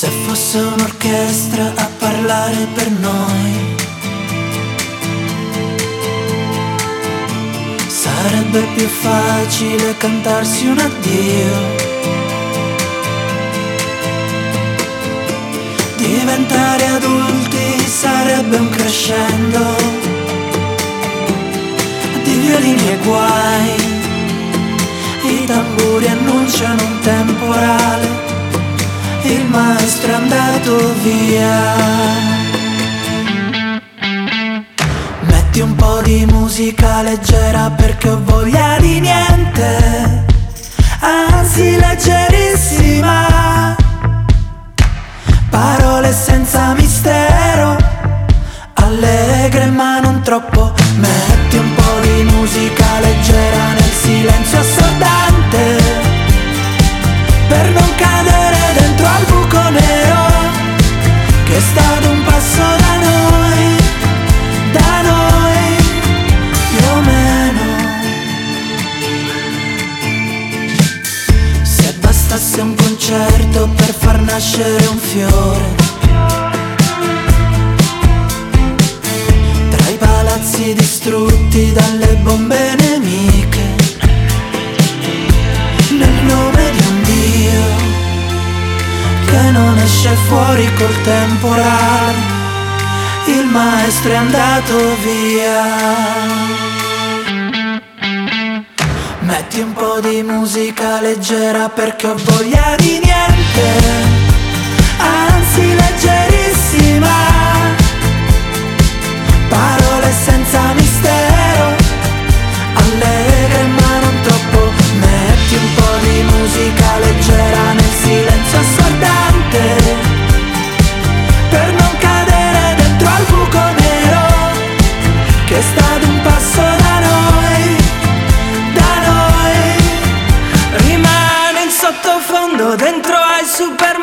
Se fosse un'orchestra a parlare per noi, sarebbe più facile cantarsi un addio. Diventare adulti sarebbe un crescendo di violini e guai. I tamburi annunciano un temporale, il maestro è andato via. Metti un po' di musica leggera perché ho voglia di niente, anzi leggerissima. Parole senza mistero, allegre ma non troppo. Metti un po' di musica leggera nel silenzio assordante, per non cadere dentro al buco nero che sta ad un passo da noi più o meno. Se bastasse un concerto per far nascere un fiore, tra i palazzi distrutti dalle bombe nemiche, nel nome di un Dio che non esce fuori col temporale, il maestro è andato via. Metti un po' di musica leggera perché ho voglia di niente, anzi leggerissima. Parole senza mistero, allegre ma non troppo. Metti un po' di musica leggera nel silenzio assordante, per non cadere dentro al buco nero che sta ad un passo da noi, rimane in sottofondo dentro ai super